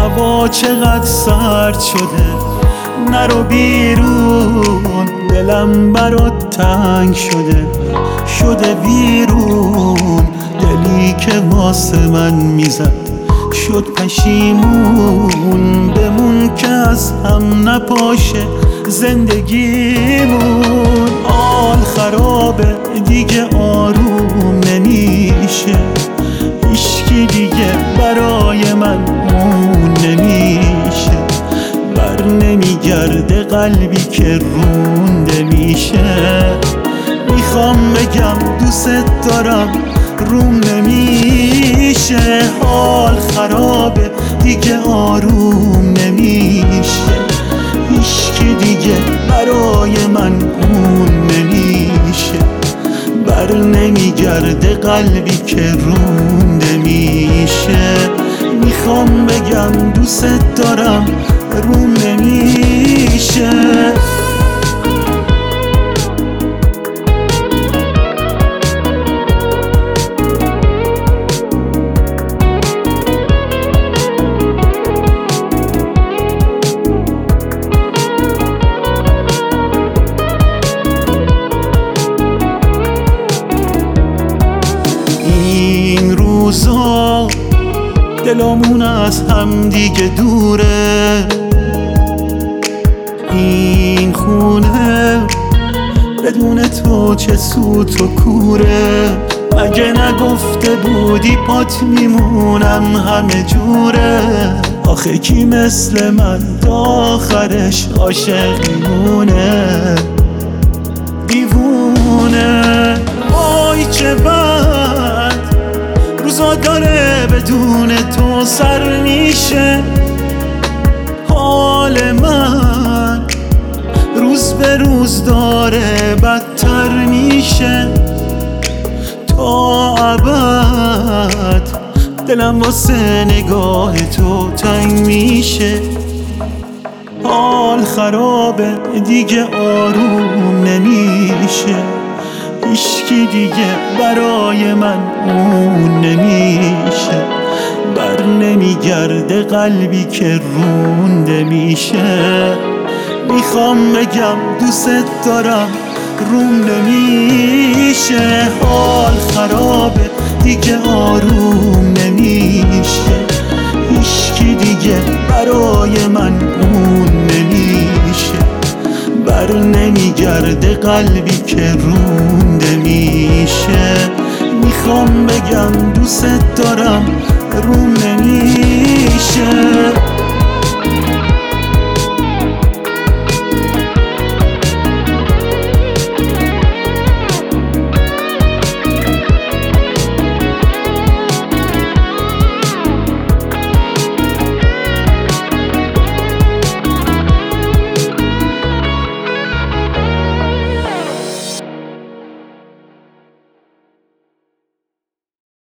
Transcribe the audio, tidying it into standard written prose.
هوا چقدر سرد شده، نرو بیرون، دلم برات تنگ شده، شده ویرون. دلی که واسه من میزد شد پشیمون، بمون که از هم نپاشه زندگیمون. حال خرابه دیگه آروم نمیشه، هیچکی دیگه برای من اون نمیشه. بر نمیگرده قلبی که رونده میشه. میخوام بگم دوست دارم روم نمیشه. حال خرابه دیگه آروم نمیشه، هیچکی دیگه برای من اون نمیشه. بر نمیگرده قلبی که رونده میشه. میخوام بگم دوست دارم روم نمیشه. این روزا دلمون از هم دیگه دوره، این خونه بدون تو چه سوت و کوره. مگه نگفته بودی پات میمونم همه جوره؟ آخه کی مثل من تا آخرش عاشق میمونه؟ دیوونه وای چه بد روزا داره بدون تو سر میشه. حال من روز به روز داره بدتر میشه. تا ابد دلم واسه نگاه تو تنگ میشه. حال خرابه دیگه آروم نمیشه، هیچکی دیگه برای من اون نمیشه. بر نمیگرده قلبی که رونده میشه. میخوام بگم دوست دارم روم نمیشه. حال خرابه دیگه آروم نمیشه، هیچکی دیگه برای من اون نمیشه. بر نمیگرده قلبی که رونده میشه. میخوام بگم دوست دارم روم نمیشه.